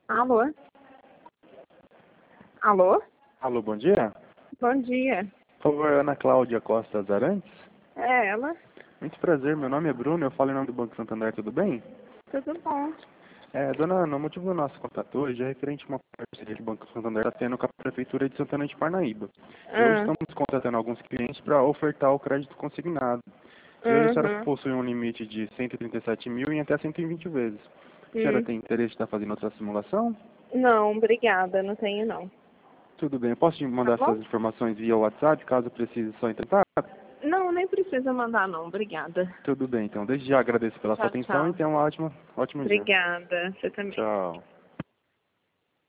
Alô? Alô? Alô, bom dia. Bom dia. Por favor, Ana Cláudia Costa Zarantes. É ela? Muito prazer, meu nome é Bruno, eu falo em nome do Banco Santander, tudo bem? Tudo bom? Dona Ana, o motivo do nosso contato hoje é referente a uma parceria que o Banco Santander está tendo com a Prefeitura de Santana de Parnaíba. E hoje Ah, estamos contratando alguns clientes para ofertar o crédito consignado. E hoje a senhora uhum. possui um limite de 137 mil em até 120 vezes. A senhora Hum. tem interesse em estar fazendo outra simulação? Não, obrigada, não tenho não. Tudo bem, eu posso te Tá mandar bom? essas informações via WhatsApp, caso precise só entrar? Não, nem precisa mandar não, obrigada. Tudo bem, então. Desde já agradeço pela sua Tchau, atenção e tchau. tenha um ótimo dia. Obrigada, você também. Tchau.